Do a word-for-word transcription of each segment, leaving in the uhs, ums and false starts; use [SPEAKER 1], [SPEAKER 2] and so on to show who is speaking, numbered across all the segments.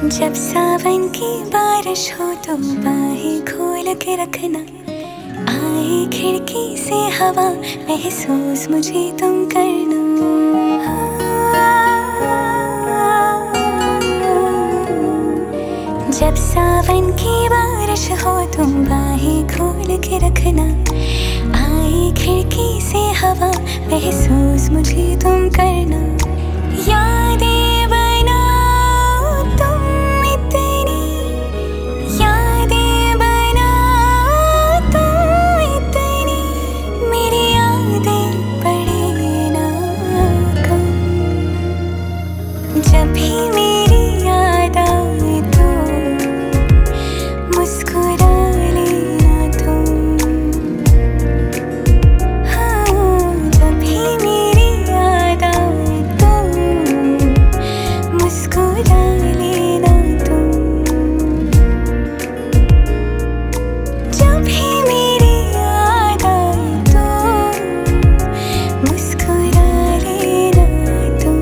[SPEAKER 1] जब सावन की बारिश हो तो बाहें खोल के रखना, आए खिड़की से हवा महसूस मुझे तुम करना। जब सावन की बारिश हो तुम बाहें खोल के रखना, आए खिड़की से हवा महसूस मुझे तुम करना। यादें बनाओ तुम इतनी, यादें बनाओ तुम इतनी, मेरी यादें पड़े ना कम। जब भी मेरी याद आए तो मुस्कुरा लेना तुम। हाँ, जब भी मेरी याद आए तो मुस्कुरा लेना तुम। जब भी मेरी याद आए तो मुस्कुरा लेना तुम।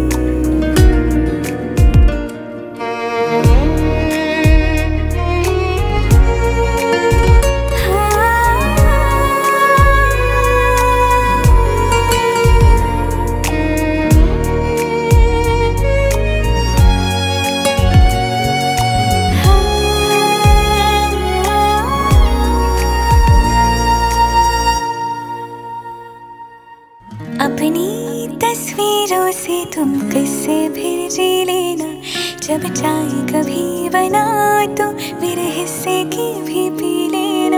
[SPEAKER 1] अपनी तस्वीरों से तुम किससे फिर जी लेना, जब चाहे कभी बना तो मेरे हिस्से की भी पी लेना।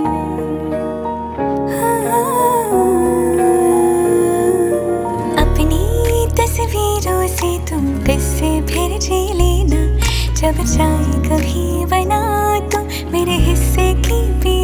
[SPEAKER 1] हाँ, अपनी तस्वीरों से तुम किससे फिर जी लेना, जब चाहे कभी बना तो मेरे हिस्से की भी